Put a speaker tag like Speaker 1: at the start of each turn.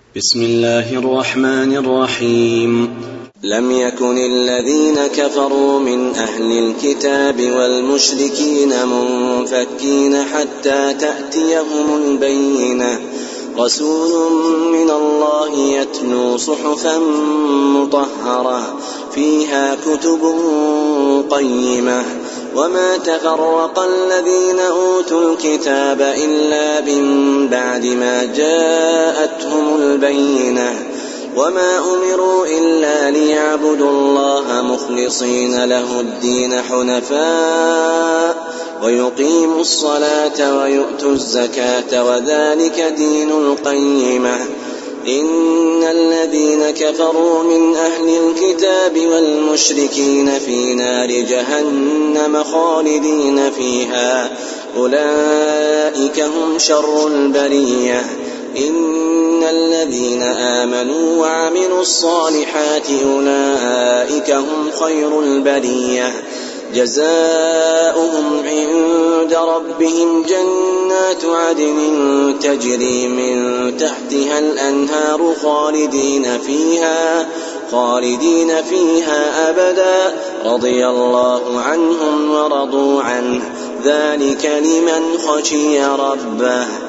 Speaker 1: بسم الله الرحمن الرحيم.
Speaker 2: لم يكن الذين كفروا من أهل الكتاب والمشركين منفكين حتى تأتيهم البينة، رسول من الله يتلو صحفا مطهرة فيها كتب قيمة، وما تفرق الذين أوتوا الكتاب إلا من بعد ما جاءتهم البينة، وما أمروا إلا ليعبدوا الله مخلصين له الدين حنفاء ويقيموا الصلاة ويؤتوا الزكاة وذلك دين القيمة. إن الذين كفروا من أهل الكتاب والمشركين في نار جهنم خالدين فيها، أولئك هم شر البرية. إن الذين آمنوا وعملوا الصالحات أولئك هم خير البرية، جزاؤهم عند ربهم جنات عدن تجري من تحتها الأنهار خالدين فيها أبدا، رضي الله عنهم ورضوا عنه، ذلك لمن خشي ربه.